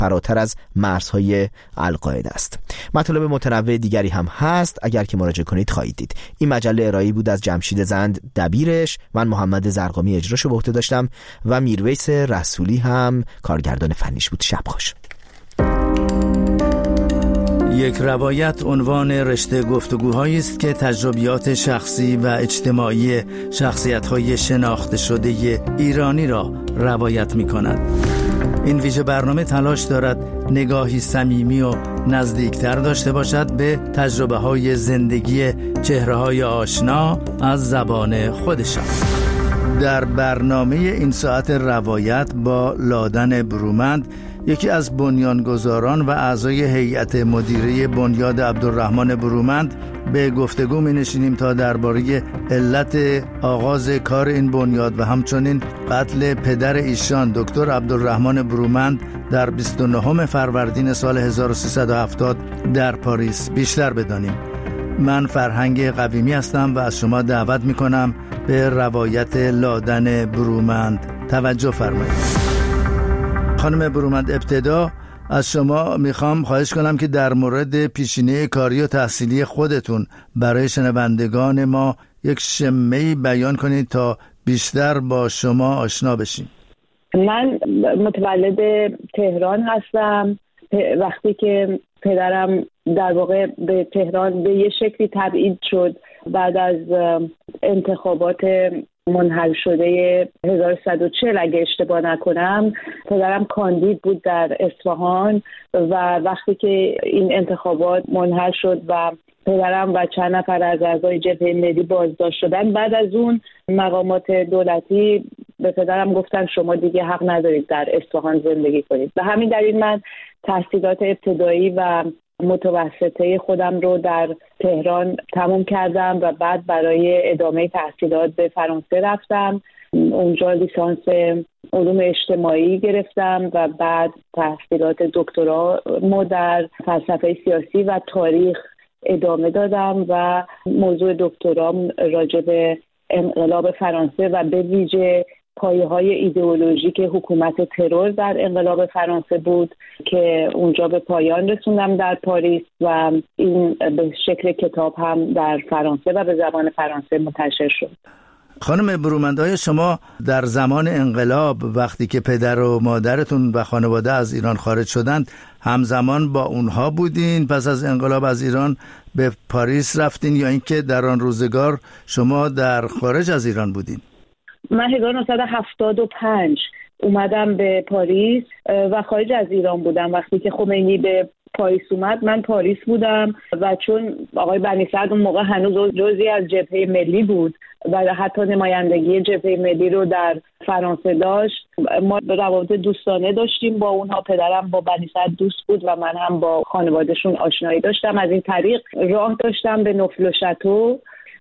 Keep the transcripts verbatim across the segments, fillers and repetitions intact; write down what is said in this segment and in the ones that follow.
فراتر از مرزهای القاعده است. مطالب متنوع دیگری هم هست، اگر که مراجعه کنید خواهید دید. این مجله ارائه‌ای بود از جمشید زند دبیرش، من محمد زرقامی اجراشو به عهده داشتم و میرویس رسولی هم کارگردان فنیش بود. شب خوش. یک روایت عنوان رشته گفتگوهایی است که تجربیات شخصی و اجتماعی شخصیت‌های شناخته شده ایرانی را روایت می‌کند. این ویژه برنامه تلاش دارد نگاهی صمیمی و نزدیکتر داشته باشد به تجربه‌های زندگی چهره‌های آشنا از زبان خودشان. در برنامه این ساعت روایت با لادن برومند، یکی از بنیانگذاران و اعضای هیئت مدیره بنیاد عبدالرحمن برومند، به گفتگو می نشینیم تا درباره علت آغاز کار این بنیاد و همچنین قتل پدر ایشان دکتر عبدالرحمن برومند در بیست و نهم فروردین سال هزار و سیصد و هفتاد در پاریس بیشتر بدانیم. من فرهنگ قویمی هستم و از شما دعوت می کنم به روایت لادن برومند توجه فرمایید. خانم برومند، ابتدا از شما میخوام خواهش کنم که در مورد پیشینه کاری و تحصیلی خودتون برای شنوندگان ما یک شمه‌ای بیان کنید تا بیشتر با شما آشنا بشیم. من متولد تهران هستم. وقتی که پدرم در واقع به تهران به یه شکلی تبعید شد بعد از انتخابات منحل شده هزار و سیصد و چهل اگه اشتباه نکنم، پدرم کاندید بود در اصفهان و وقتی که این انتخابات منحل شد و پدرم و چند نفر از اعضای جبهه ملی بازداشت شدن، بعد از اون مقامات دولتی به پدرم گفتن شما دیگه حق ندارید در اصفهان زندگی کنید. به همین دلیل من تحصیلات ابتدایی و متوسطه خودم رو در تهران تموم کردم و بعد برای ادامه تحصیلات به فرانسه رفتم. اونجا لیسانس علوم اجتماعی گرفتم و بعد تحصیلات دکترا در فلسفه سیاسی و تاریخ ادامه دادم و موضوع دکترام راجع به انقلاب فرانسه و به ویژه پایه‌های ایدئولوژیک حکومت ترور در انقلاب فرانسه بود که اونجا به پایان رسوندم در پاریس و این به شکل کتاب هم در فرانسه و به زبان فرانسه منتشر شد. خانم برومند، آیا شما در زمان انقلاب وقتی که پدر و مادرتون و خانواده از ایران خارج شدند همزمان با اونها بودین؟ پس از انقلاب از ایران به پاریس رفتین یا اینکه در آن روزگار شما در خارج از ایران بودین؟ من هزار و نهصد و هفتاد و پنج اومدم به پاریس و خارج از ایران بودم. وقتی که خمینی به پاریس اومد من پاریس بودم و چون آقای بنی صدر اون موقع هنوز جزئی از جبهه ملی بود و حتی نمایندگی جبهه ملی رو در فرانسه داشت، ما روابط دوستانه داشتیم با اونها. پدرم با بنی صدر دوست بود و من هم با خانوادهشون آشنایی داشتم. از این طریق راه داشتم به نفل و شتو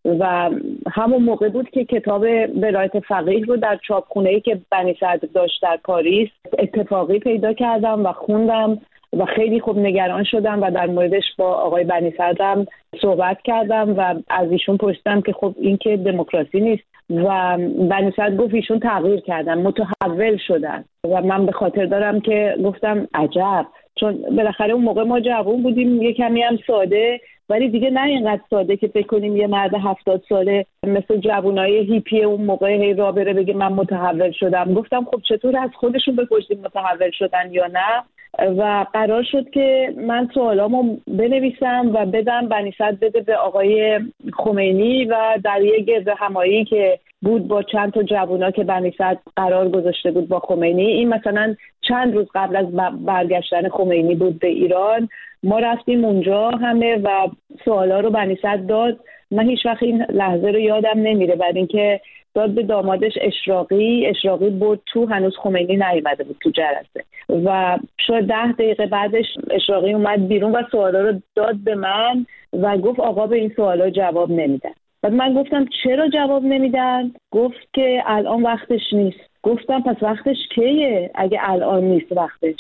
و همون موقع بود که کتاب ولایت فقیه رو در چاپخونه‌ای که بنی صدر داشت در پاریس اتفاقی پیدا کردم و خوندم و خیلی خوب نگران شدم و در موردش با آقای بنی صدرم صحبت کردم و از ایشون پرسیدم که خب این که دموکراسی نیست و بنی صدر گفت ایشون تغییر کردن، متحول شدن و من به خاطر دارم که گفتم عجب، چون بالاخره اون موقع ما جوان بودیم، یه کمی هم ساده، ولی دیگه نه اینقدر ساده که فکر کنیم یه مرد هفتاد ساله مثل جوانای هیپی اون موقع هی را بره بگه من متحول شدم. گفتم خب چطور از خودشون بپرسیم متحول شدن یا نه و قرار شد که من سوالامو بنویسم و بدم بنی صدر بده به آقای خمینی و در یک گردهمایی که بود با چند تا جوونا که بنی صدر قرار گذاشته بود با خمینی، این مثلا چند روز قبل از برگشتن خمینی بود به ایران، ما رفتیم اونجا همه و سوالا رو بنی صدر داد. من هیچ وقت این لحظه رو یادم نمیره، بعد اینکه داد به دامادش اشراقی، اشراقی بود تو، هنوز خمینی نیومده بود تو جلسه و شاید ده دقیقه بعدش اشراقی اومد بیرون و سوالا رو داد به من و گفت آقا به این سوالا جواب نمیدن. بعد من گفتم چرا جواب نمیدن؟ گفت که الان وقتش نیست. گفتم پس وقتش کیه اگه الان نیست وقتش؟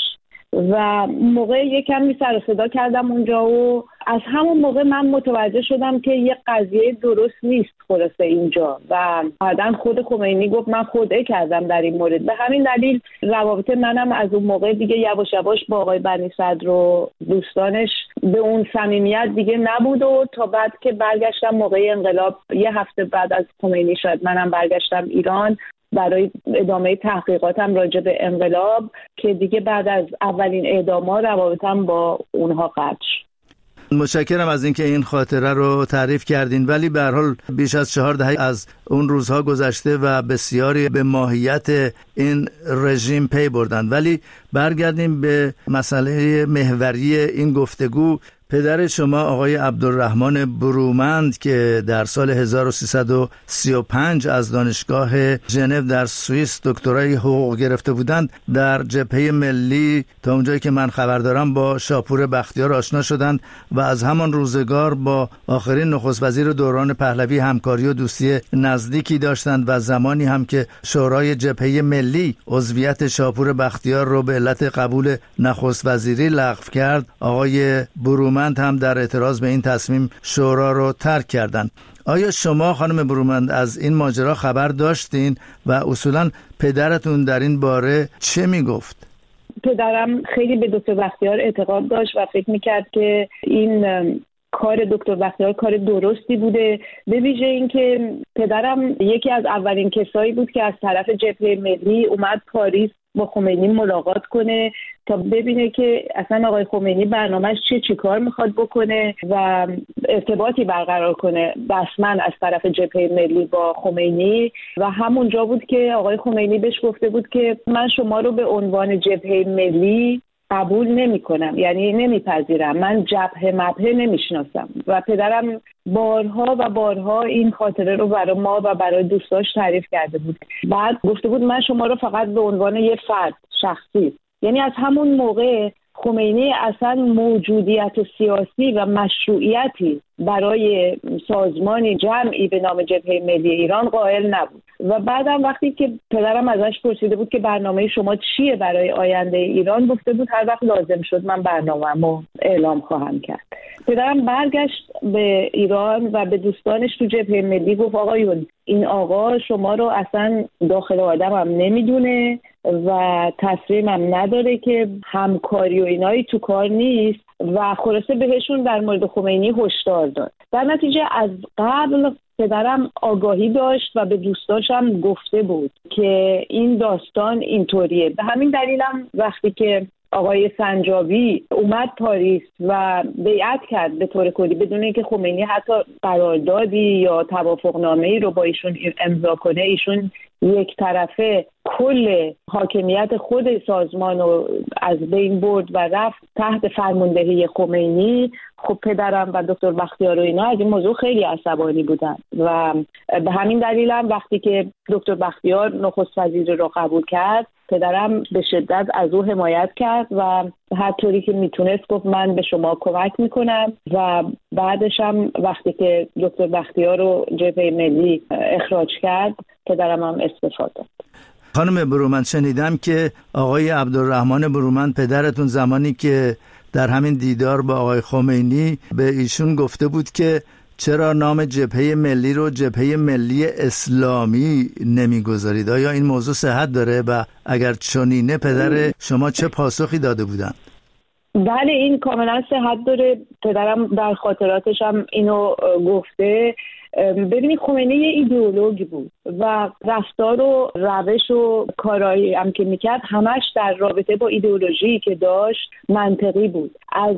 و موقع یکم سر و صدا کردم اونجا و از همون موقع من متوجه شدم که یه قضیه درست نیست خلاصه اینجا و بعدن خود خمینی گفت من خودعه کردم در این مورد. به همین دلیل روابط منم از اون موقع دیگه یواش یواش با آقای بنی صدر و دوستانش به اون صمیمیت دیگه نبود و تا بعد که برگشتم موقع انقلاب یه هفته بعد از خمینی شاید منم برگشتم ایران برای ادامه تحقیقاتم راجع به انقلاب که دیگه بعد از اولین اعدام‌ها روابطم با اونها قطع شد. متشکرم از اینکه این خاطره رو تعریف کردین، ولی به هر حال بیش از چهار دهه از اون روزها گذشته و بسیاری به ماهیت این رژیم پی بردن. ولی برگردیم به مسئله محوری این گفتگو. پدر شما آقای عبدالرحمن برومند که در سال هزار و سیصد و سی و پنج از دانشگاه ژنو در سوئیس دکترای حقوق گرفته بودند، در جبهه ملی تا اونجایی که من خبر دارم با شاپور بختیار آشنا شدند و از همان روزگار با آخرین نخست وزیر دوران پهلوی همکاری و دوستی نزدیکی داشتند و زمانی هم که شورای جبهه ملی عضویت شاپور بختیار رو به علت قبول نخست وزیری لغو کرد، آقای برومند هم در اعتراض به این تصمیم شورا رو ترک کردند. آیا شما خانم برومند از این ماجرا خبر داشتین و اصولا پدرتون در این باره چه میگفت؟ پدرم خیلی به دکتر بختیار اعتقاد داشت و فکر میکرد که این کار دکتر بختیار کار درستی بوده، به ویژه اینکه پدرم یکی از اولین کسایی بود که از طرف جبهه ملی اومد پاریس با خمینی ملاقات کنه تا ببینه که اصلا آقای خمینی برنامه‌اش چه چی کار میخواد بکنه و ارتباطی برقرار کنه رسما از طرف جبهه ملی با خمینی. و همونجا بود که آقای خمینی بهش گفته بود که من شما رو به عنوان جبهه ملی قبول نمی کنم، یعنی نمیپذیرم، من جبهه مبهه نمیشناسم. و پدرم بارها و بارها این خاطره رو برای ما و برای دوستاش تعریف کرده بود. بعد گفته بود من شما رو فقط به عنوان یه فرد شخصی، یعنی از همون موقع خمینی اصلا موجودیت سیاسی و مشروعیتی برای سازمانی جمعی به نام جبهه ملی ایران قائل نبود. و بعدم وقتی که پدرم ازش پرسیده بود که برنامه شما چیه برای آینده ایران، گفته بود هر وقت لازم شد من برنامه‌مو اعلام خواهم کرد. پدرم برگشت به ایران و به دوستانش تو جبهه ملی گفت آقایون این آقا شما رو اصلا داخل آدم هم نمیدونه و تصمیمم نداره که همکاری و اینایی تو کار نیست و خلاصه بهشون در مورد خمینی هشدار داد. در نتیجه از قبل پدرم آگاهی داشت و به دوستاشم گفته بود که این داستان اینطوریه. به همین دلیلم وقتی که آقای سنجابی اومد پاریس و بیعت کرد به طور کلی بدون اینکه خمینی حتی قراردادی یا توافقنامه‌ای رو با ایشون امضا کنه، ایشون یک طرفه کل حاکمیت خود سازمان رو از بین برد و رفت تحت فرماندهی خمینی. خب پدرم و دکتر بختیار و اینا از این موضوع خیلی عصبانی بودن و به همین دلیل هم وقتی که دکتر بختیار نخست وزیر رو قبول کرد، پدرم به شدت از او حمایت کرد و هر طوری که میتونست گفت من به شما کمک میکنم. و بعدش هم وقتی که دکتر بختیار رو جبهه ملی اخراج کرد، پدرم هم استعفا داد. خانم برومند، شنیدم که آقای عبدالرحمن برومند پدرتون زمانی که در همین دیدار با آقای خمینی به ایشون گفته بود که چرا نام جبهه ملی رو جبهه ملی اسلامی نمیگذارید؟ آیا این موضوع صحت داره و اگر چنینه پدر شما چه پاسخی داده بودن؟ بله این کاملا صحت داره. پدرم در خاطراتش هم اینو گفته. ببینید خمینی یه ایدئولوژی بود و رفتار و روش و کارایی هم که میکرد همش در رابطه با ایدئولوژی که داشت منطقی بود. از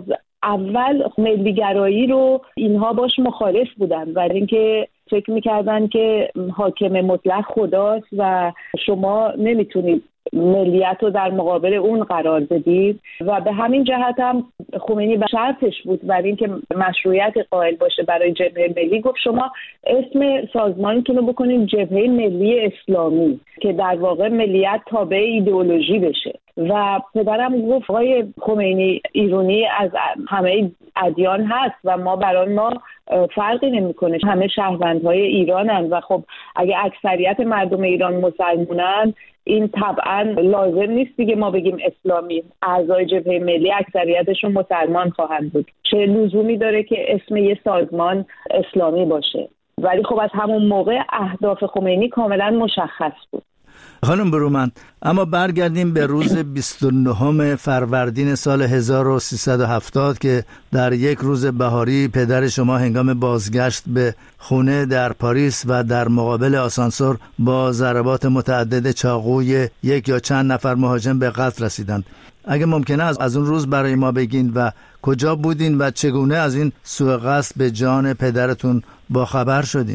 اول ملیگرایی رو اینها باش مخالف بودن، برای اینکه فکر میکردن که حاکم مطلق خداست و شما نمیتونید ملیت رو در مقابل اون قرار بدید. و به همین جهت هم خمینی به شرطش بود برای اینکه مشروعیت قائل باشه برای جبهه ملی، گفت شما اسم سازمانتون رو بکنید جبهه ملی اسلامی که در واقع ملیت تابع ایدئولوژی بشه. و پدرم گفت آقای خمینی ایرانی از همه ادیان هست و ما برای ما فرقی نمیکنه، همه شهروندهای ایرانن و خب اگه اکثریت مردم ایران مسلمانن این طبعا لازم نیست دیگه ما بگیم اسلامی. اعضای جبهه ملی اکثریتشون مسلمان خواهند بود، چه لزومی داره که اسم یه سازمان اسلامی باشه؟ ولی خب از همون موقع اهداف خمینی کاملا مشخص بود. خانم برومند، اما برگردیم به روز بیست و نه فروردین سال هزار و سیصد و هفتاد که در یک روز بهاری پدر شما هنگام بازگشت به خونه در پاریس و در مقابل آسانسور با ضربات متعدد چاقوی یک یا چند نفر مهاجم به قتل رسیدند. اگه ممکنه از, از اون روز برای ما بگین و کجا بودین و چگونه از این سوء قصد به جان پدرتون با خبر شدین؟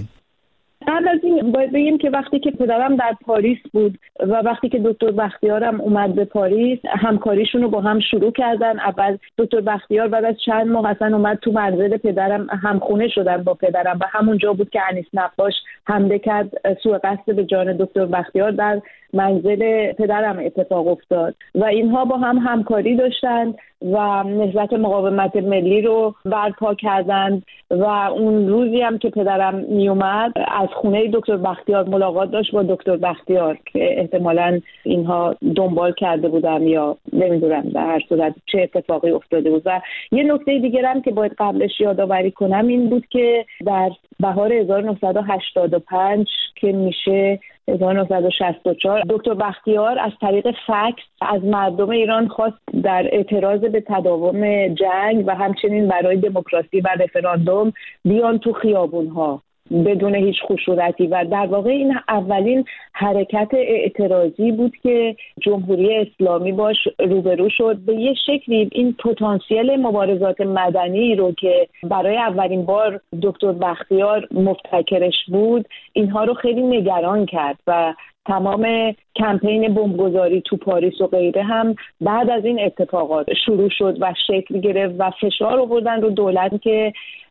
قبل از این باید بگیم که وقتی که پدرم در پاریس بود و وقتی که دکتر بختیارم اومد به پاریس، همکاریشون رو با هم شروع کردن. اول دکتر بختیار بعد از چند ماه اصلا اومد تو منزل پدرم، همخونه شدن با پدرم و همونجا بود که انیس نقاش حمله کرد. سوء قصد به جان دکتر بختیار در منزل پدرم اتفاق افتاد و اینها با هم همکاری داشتند و نهضت مقاومت ملی رو برپا کردند و اون روزی هم که پدرم می اومد از خونه دکتر بختیار ملاقات داشت با دکتر بختیار که احتمالاً اینها دنبال کرده بودم یا نمیدونم در هر صورت چه اتفاقی افتاده بود. و یه نکته دیگر هم که باید قبلش یادآوری کنم این بود که در بهار هزار و نهصد و هشتاد و پنج که میشه هزار و نهصد و شصت و چهار دکتر بختیار از طریق فکس از مردم ایران خواست در اعتراض به تداوم جنگ و همچنین برای دموکراسی و رفراندوم بیان تو خیابون‌ها بدون هیچ خشونتی و در واقع این اولین حرکت اعتراضی بود که جمهوری اسلامی باش روبرو شد. به یه شکلی این پتانسیل مبارزات مدنی رو که برای اولین بار دکتر بختیار مبتکرش بود اینها رو خیلی نگران کرد و تمام کمپین بمبگذاری تو پاریس و غیره هم بعد از این اتفاقات شروع شد و شکل گرفت و فشار آوردن رو دولت که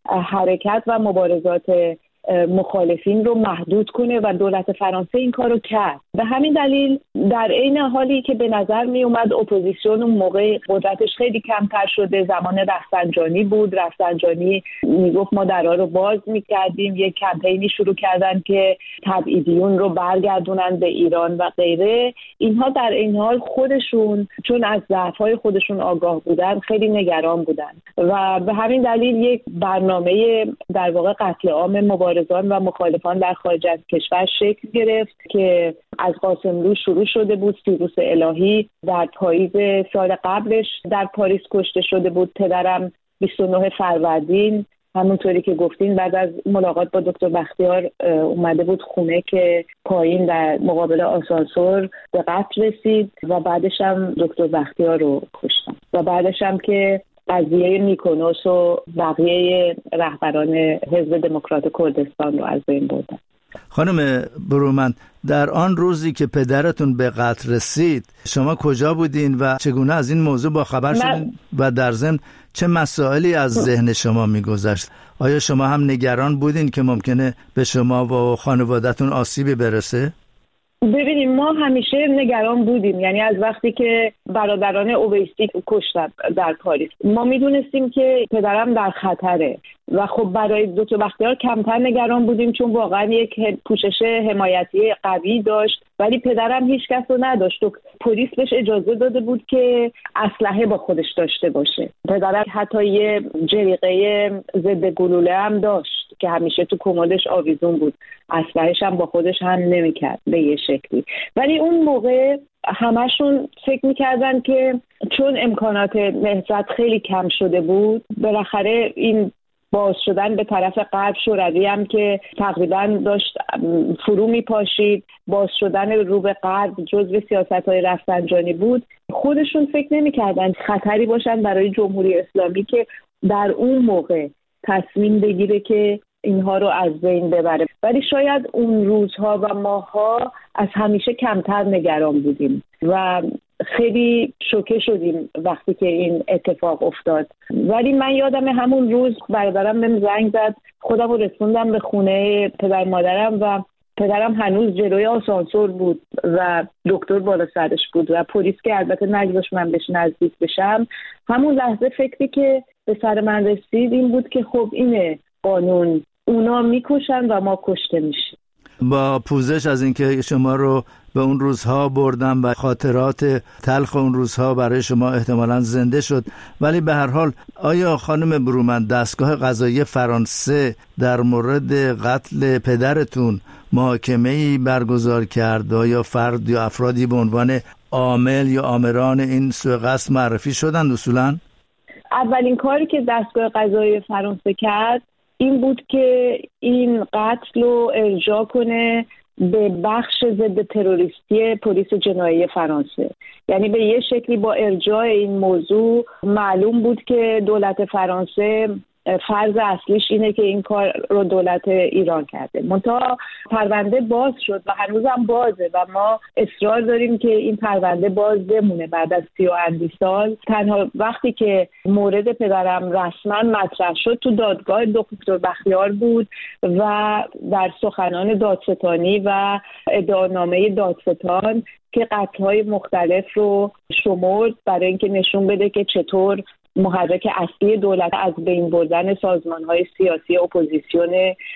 حرکت و مبارزات مخالفین رو محدود کنه و دولت فرانسه این کار رو کرد. به همین دلیل در عین حالی که به نظر می اومد اپوزیسیون اون موقع قدرتش خیلی کمتر شده، زمان رفسنجانی بود، رفسنجانی میگفت ما درها رو باز میکردیم، یک کمپینی شروع کردن که تبعیدیون رو برگردونن به ایران و غیره. اینها در این حال خودشون چون از ضعف‌های خودشون آگاه بودن خیلی نگران بودن و به همین دلیل یک برنامه در واقع قتل عام مبارزان و مخالفان در خارج از کشور شکل گرفت که از قاسملو شروع شده بود. سیروس الهی در پاییز سال قبلش در پاریس کشته شده بود. پدرم بیست و نه فروردین همونطوری که گفتین بعد از ملاقات با دکتر بختیار اومده بود خونه که پایین در مقابل آسانسور به قتل رسید و بعدش هم دکتر بختیار رو کشتن و بعدش هم که قضیه میکنوس و بقیه رهبران حزب دموکرات کردستان رو از بین بردن. خانم برومند، در آن روزی که پدرتون به قتل رسید شما کجا بودین و چگونه از این موضوع با خبر شدین و در ضمن چه مسائلی از ذهن شما میگذشت؟ آیا شما هم نگران بودین که ممکنه به شما و خانوادتون آسیبی برسه؟ ببینیم ما همیشه نگران بودیم، یعنی از وقتی که برادران اویسی کشتن در پاریس ما میدونستیم که پدرم در خطره و خب برای دکتر بختیار کمتر نگران بودیم چون واقعا یک پوشش حمایتی قوی داشت ولی پدرم هیچ کس رو نداشت و پلیس بهش اجازه داده بود که اسلحه با خودش داشته باشه. پدرم حتی یه جریقه ضد گلوله هم داشت که همیشه تو کمدش آویزون بود، اسلحه‌اش هم با خودش هم نمی‌کرد به یه شکلی. ولی اون موقع همشون فکر می‌کردن که چون امکانات نهضت خیلی کم شده بود بالاخره این باز شدن به طرف غرب شوروی هم که تقریبا داشت فرو میپاشید، باز شدن رو به غرب جزو سیاست‌های رفسنجانی بود. خودشون فکر نمی‌کردن خطری باشن برای جمهوری اسلامی که در اون موقع تصمیم بگیره که اینها رو از بین ببره. ولی شاید اون روزها و ماه‌ها از همیشه کمتر نگران بودیم و خیلی شوکه شدیم وقتی که این اتفاق افتاد. ولی من یادم همون روز برادرم بهم زنگ زد، خودم رو رسوندم به خونه پدر مادرم و پدرم هنوز جلوی آسانسور بود و دکتر بالا سرش بود و پلیس که البته نگذاشت من بهش نزدیک بشم. همون لحظه فکری که به سر من رسید این بود که خب اینه قانون اونا میکشن و ما کشته میشیم. با پوزش از اینکه شما رو به اون روزها بردم و خاطرات تلخ اون روزها برای شما احتمالاً زنده شد، ولی به هر حال آیا خانم برومند دستگاه قضایی فرانسه در مورد قتل پدرتون محاکمه‌ای برگزار کرد؟ آیا فرد یا افرادی به عنوان عامل یا آمران این سوء قصد معرفی شدند اصولاً؟ اولین کاری که دستگاه قضایی فرانسه کرد این بود که این قتل رو ارجاع کنه به بخش ضد تروریستی پلیس جنایی فرانسه. یعنی به یه شکلی با ارجاع این موضوع معلوم بود که دولت فرانسه فرض اصلیش اینه که این کار رو دولت ایران کرده. منتها پرونده باز شد و هنوزم بازه و ما اصرار داریم که این پرونده باز بمونه بعد از سی و اندی سال. تنها وقتی که مورد پدرم رسما مطرح شد تو دادگاه دکتر بختیار بود و در سخنان دادستانی و ادعانامه دادستان که قتل‌های مختلف رو شمرد برای اینکه نشون بده که چطور محرک اصلی دولت از بین بردن سازمان‌های سیاسی اپوزیسیون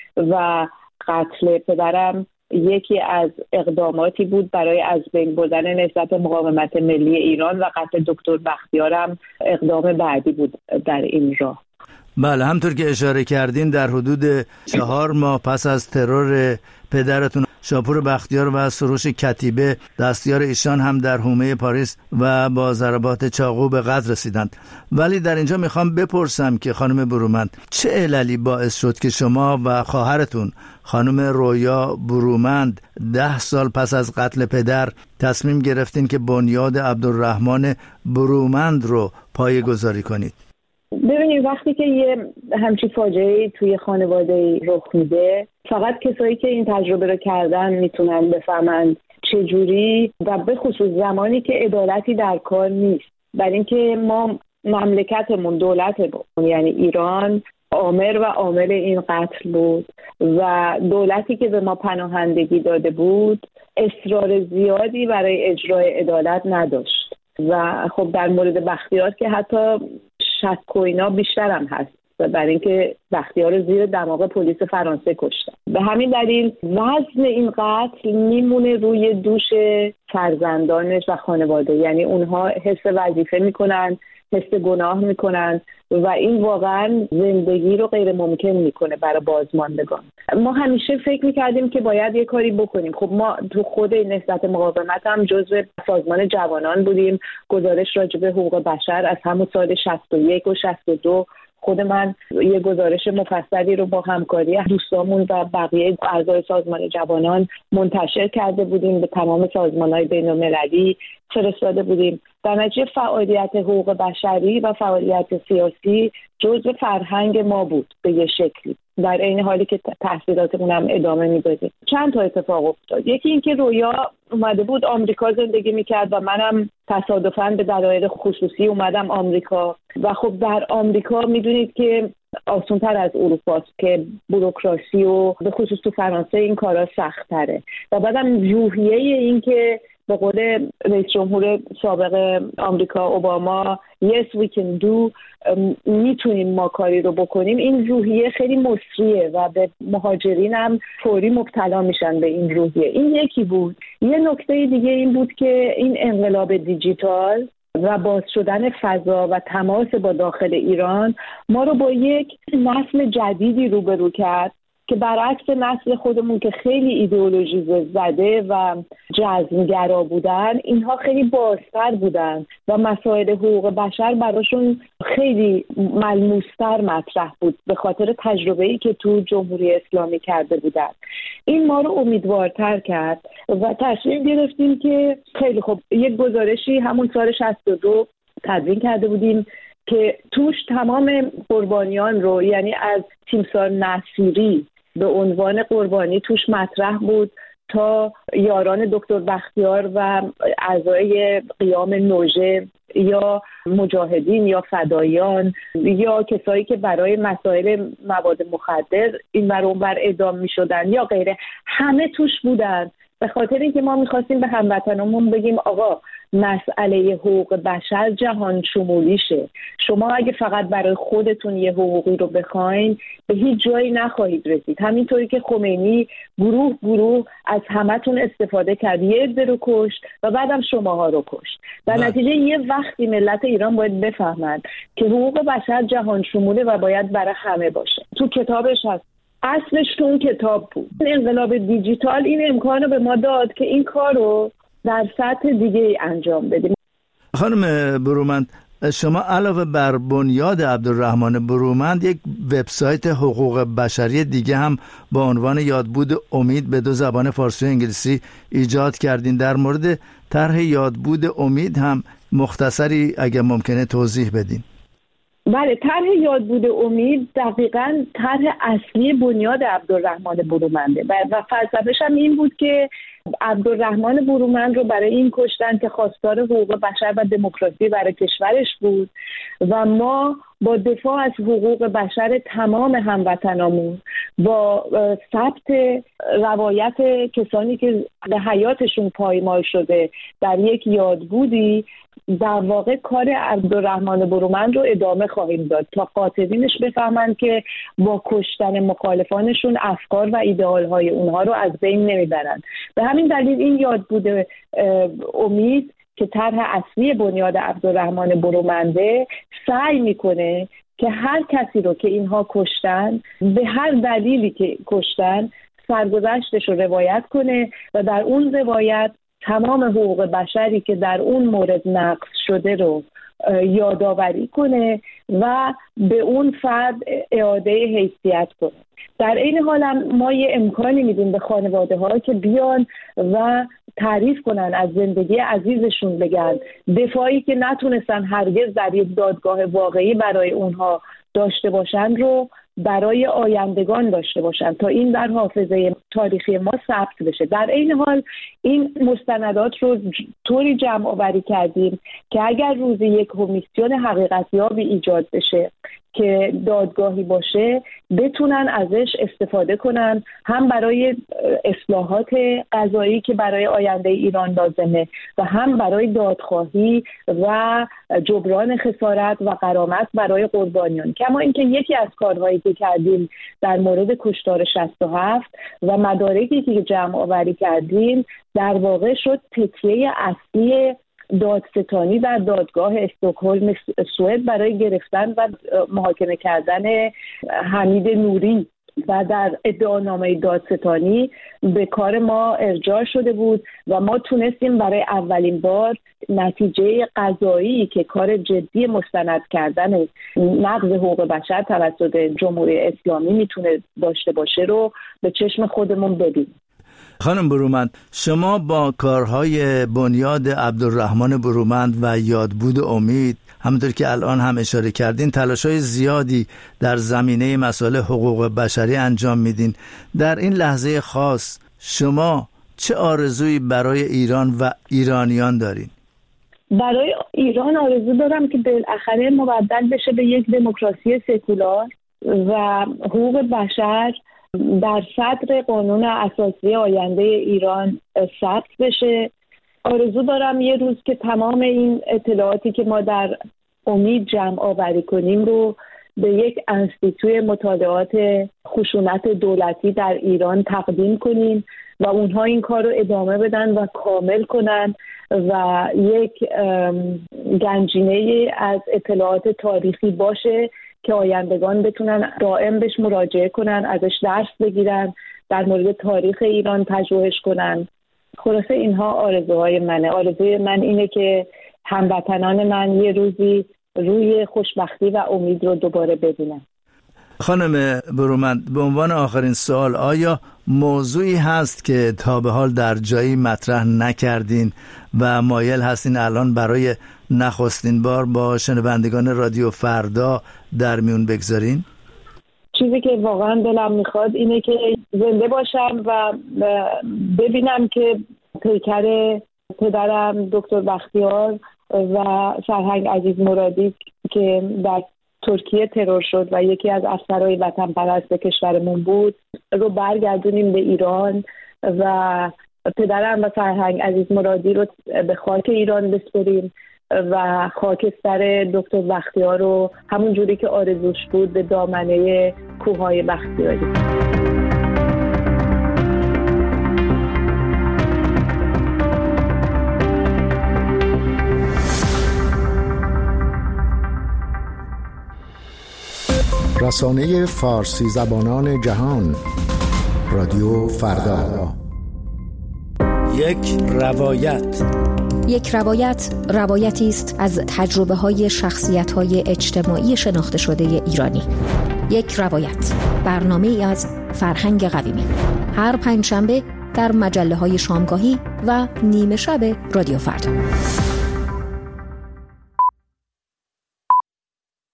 و قتل پدرم یکی از اقداماتی بود برای از بین بردن نهضت مقاومت ملی ایران و قتل دکتر بختیارم اقدام بعدی بود در این راه. بله، همطور که اشاره کردین در حدود چهار ماه پس از ترور پدرتون شاپور بختیار و سروش کتیبه دستیار ایشان هم در حومه پاریس و با ضربات چاقو به قتل رسیدند. ولی در اینجا میخوام بپرسم که خانم برومند چه عللی باعث شد که شما و خواهرتون خانم رویا برومند ده سال پس از قتل پدر تصمیم گرفتین که بنیاد عبدالرحمن برومند رو پایه‌گذاری کنید؟ ببینید وقتی که یه همچین فاجعه‌ای توی خانواده رخ میده فقط کسایی که این تجربه رو کردن میتونن بفهمن چجوری و به خصوص زمانی که عدالتی در کار نیست. برای اینکه ما مملکتمون دولتمون یعنی ایران آمر و عامل این قتل بود و دولتی که به ما پناهندگی داده بود اصرار زیادی برای اجرای عدالت نداشت و خب در مورد بختیار که حتی شک و اینا بیشتر هم هست برای اینکه بختیار رو زیر دماغ پلیس فرانسه کشتن. به همین دلیل وزن این قتل میمونه روی دوش فرزندانش و خانواده، یعنی اونها حس وظیفه میکنن، حس گناه میکنن و این واقعا زندگی رو غیر ممکن میکنه برای بازماندگان. ما همیشه فکر میکردیم که باید یه کاری بکنیم. خب ما تو خود نهضت مقاومت هم جزو سازمان جوانان بودیم. گزارش راجع به حقوق بشر از همون سال شصت و یک و شصت و دو خود من یه گزارش مفصلی رو با همکاری دوستامون و بقیه اعضای سازمان جوانان منتشر کرده بودیم، به تمام سازمان‌های بین‌المللی فرستاده بودیم. در نتیجه فعالیت حقوق بشری و فعالیت سیاسی جزء فرهنگ ما بود به یه شکلی، در این حالی که تحصیلاتمون هم ادامه میدادیم. چند تا اتفاق افتاد. یکی این که رویا اومده بود آمریکا زندگی میکرد و منم تصادفاً به دلایل خصوصی اومدم آمریکا و خب در آمریکا میدونید که آسان‌تر از اروپاست که بوروکراسی و به خصوص تو فرانسه این کارا سخت‌تره و بعدم روحیه این که به قول رئیس جمهور سابق آمریکا اوباما yes we can do میتونیم ما کاری رو بکنیم، این روحیه خیلی مصریه و به مهاجرین هم فوری مبتلا میشن به این روحیه. این یکی بود. یه نکته دیگه این بود که این انقلاب دیجیتال و باز شدن فضا و تماس با داخل ایران ما رو با یک نسل جدیدی روبرو کرد که برعکس نسل خودمون که خیلی ایدئولوژی زده و جزمگرا بودن، اینها خیلی بازتر بودن و مسائل حقوق بشر براشون خیلی ملموستر مطرح بود به خاطر تجربه‌ای که تو جمهوری اسلامی کرده بودن. این ما رو امیدوارتر کرد و تصمیم گرفتیم که خیلی خب یک گزارشی همون سال شصت و دو تدوین کرده بودیم که توش تمام قربانیان رو، یعنی از تیمسار نصیری به عنوان قربانی توش مطرح بود تا یاران دکتر بختیار و اعضای قیام نوژه یا مجاهدین یا فدایان یا کسایی که برای مسائل مواد مخدر این بر اون بر اعدام می شدن یا غیره، همه توش بودن. به خاطر اینکه ما میخواستیم به هموطنامون بگیم آقا مسئله حقوق بشر جهان شمولی شه. شما اگه فقط برای خودتون یه حقوقی رو بخواین به هیچ جایی نخواهید رسید. همینطوری که خمینی گروه گروه از همتون استفاده کرد، یه عده رو کشت و بعدم شماها رو کشت. در نتیجه یه وقتی ملت ایران باید بفهمند که حقوق بشر جهان شموله و باید برای همه باشه. تو کتابش هست، اصلش تو اون کتاب بود. انقلاب دیجیتال این امکان رو به ما داد که این کار رو در سطح دیگه انجام بدیم. خانم برومند، شما علاوه بر بنیاد عبدالرحمن برومند یک وبسایت حقوق بشری دیگه هم با عنوان یادبود امید به دو زبان فارسی و انگلیسی ایجاد کردین. در مورد طرح یادبود امید هم مختصری اگه ممکنه توضیح بدین. بله، طرح یادبود امید دقیقاً طرح اصلی بنیاد عبدالرحمن برومنده و فلسفه‌ش هم این بود که عبدالرحمن برومند رو برای این کشتن که خواستار حقوق بشر و دموکراسی برای کشورش بود و ما با دفاع از حقوق بشر تمام هموطنامون، با ثبت روایت کسانی که به حیاتشون پایمال شده در یک یادبودی، در واقع کار عبدالرحمن برومند رو ادامه خواهیم داد تا قاطبینش بفهمند که با کشتن مخالفانشون افکار و ایدئالهای اونها رو از بین نمیبرند. به همین دلیل این یادبود امید که طرح اصلی بنیاد عبدالرحمن برومنده سعی میکنه که هر کسی رو که اینها کشتن، به هر دلیلی که کشتن، سرگذشتش رو روایت کنه و در اون روایت تمام حقوق بشری که در اون مورد نقض شده رو یادآوری کنه و به اون فرد اعاده حیثیت کنه. در این حال هم ما یه امکانی میدیم به خانواده ها که بیان و تعریف کنن از زندگی عزیزشون، بگن دفاعی که نتونستن هرگز در یک دادگاه واقعی برای اونها داشته باشن رو برای آیندگان داشته باشن تا این در حافظه تاریخی ما ثبت بشه. در این حال این مستندات رو طوری جمع آوری کردیم که اگر روزی یک کمیسیون حقیقتیابی ایجاد بشه که دادگاهی باشه، بتونن ازش استفاده کنن، هم برای اصلاحات قضایی که برای آینده ایران لازمه و هم برای دادخواهی و جبران خسارت و غرامت برای قربانیان. کما اینکه یکی از کارهایی که کردیم در مورد کشتار شصت و هفت و مدارکی که جمع آوری کردیم در واقع شد تکیه اصلی دادستانی در دادگاه استکهلم سوئد برای گرفتن و محاکمه کردن حمید نوری و در ادعانامه دادستانی به کار ما ارجاع شده بود و ما تونستیم برای اولین بار نتیجه قضایی که کار جدی مستند کردن نقض حقوق بشر توسط جمهوری اسلامی میتونه داشته باشه رو به چشم خودمون ببینیم. خانم برومند، شما با کارهای بنیاد عبدالرحمن برومند و یادبود امید، همونطور که الان هم اشاره کردین، تلاش‌های زیادی در زمینه مسائل حقوق بشری انجام میدین. در این لحظه خاص شما چه آرزویی برای ایران و ایرانیان دارین؟ برای ایران آرزو دارم که بالاخره مبدل بشه به یک دموکراسی سکولار و حقوق بشر در صدر قانون اساسی آینده ایران ثبت بشه. آرزو دارم یه روز که تمام این اطلاعاتی که ما در امید جمع آوری کنیم رو به یک انستیتوی مطالعات خشونت دولتی در ایران تقدیم کنیم و اونها این کار رو ادامه بدن و کامل کنن و یک گنجینه از اطلاعات تاریخی باشه که آیندگان بتونن دائم بهش مراجعه کنن، ازش درس بگیرن، در مورد تاریخ ایران پژوهش کنن. خلاصه اینها آرزوهای منه. آرزوی من اینه که هموطنان من یه روزی روی خوشبختی و امید رو دوباره ببینن. خانم برومند، به عنوان آخرین سوال، آیا موضوعی هست که تا به حال در جایی مطرح نکردین و مایل هستین الان برای نخستین بار با شنوندگان رادیو فردا در میون بگذارین؟ چیزی که واقعا دلم میخواد اینه که زنده باشم و ببینم که پیکر پدرم دکتر بختیار و فرهنگ عزیز مرادی که در ترکیه ترور شد و یکی از افسرهای وطن پرست کشورمون بود رو برگردونیم به ایران و پدرم و فرهنگ عزیز مرادی رو به خاک ایران بسپریم و خاکستر دکتر بختیار رو همون جوری که آرزوش بود به دامنه کوههای بختیاری. رسانه فارسی زبانان جهان، رادیو فردا. یک روایت. یک روایت روایتی است از تجربه های شخصیت های اجتماعی شناخته شده ایرانی. یک روایت، برنامه ای از فرهنگ قویمی، هر پنجشنبه در مجله های شامگاهی و نیمه شب رادیو فردا.